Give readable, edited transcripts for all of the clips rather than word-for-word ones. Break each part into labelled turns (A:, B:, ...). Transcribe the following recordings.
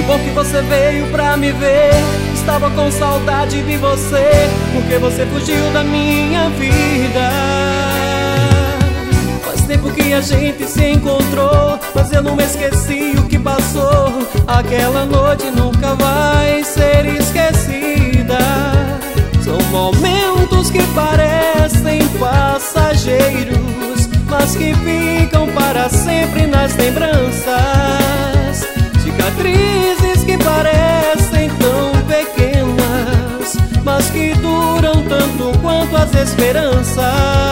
A: bom que você veio pra me ver. Estava com saudade de você, porque você fugiu da minha vida. Faz tempo que a gente se encontrou, mas eu não esqueci o que passou. Aquela noite nunca vai ser esquecida. São momentos que parecem passageiros, mas que ficam para sempre nas lembranças. Cicatrizes que parecem tão pequenas, mas que duram tanto quanto as esperanças.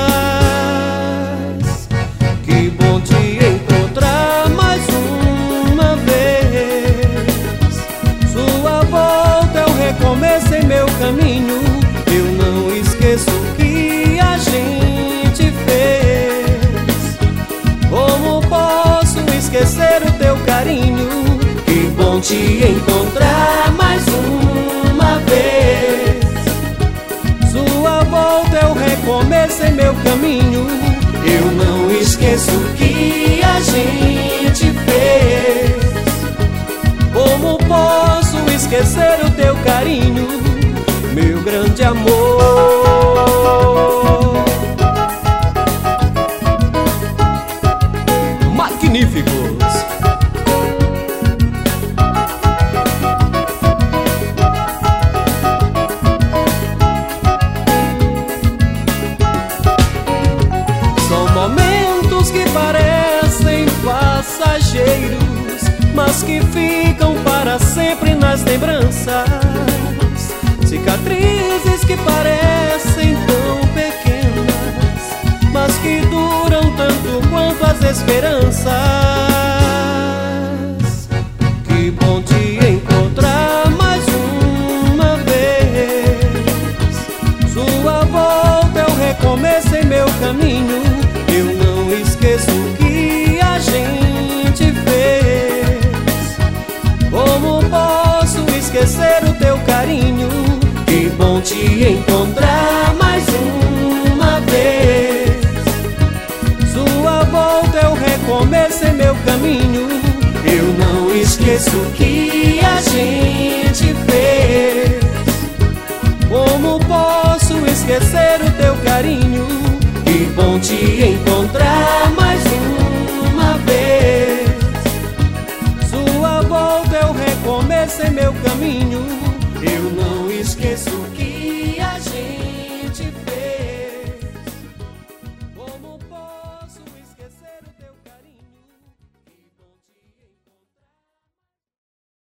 A: Que bom te encontrar mais uma vez. Sua volta é um recomeço em meu caminho. Eu não esqueço o que a gente fez. Como posso esquecer o teu carinho? Que bom te encontrar mais uma vez. Sua volta é o recomeço em meu caminho. Eu não esqueço o que a gente fez. Como posso esquecer o teu carinho, meu grande amor? Magníficos! São momentos que parecem passageiros, mas que ficam para sempre nas lembranças. Cicatrizes que parecem tão pequenas, mas que duram tanto quanto as esperanças. Que bom te encontrar mais uma vez. Sua volta é o recomeço em meu caminho. Eu não esqueço o que a gente fez. Como posso esquecer o teu carinho? Que bom te encontrar mais uma vez. Sua volta é o recomeço em meu caminho. Eu não esqueço o que a gente fez. Como posso esquecer o teu carinho? Que bom te encontrar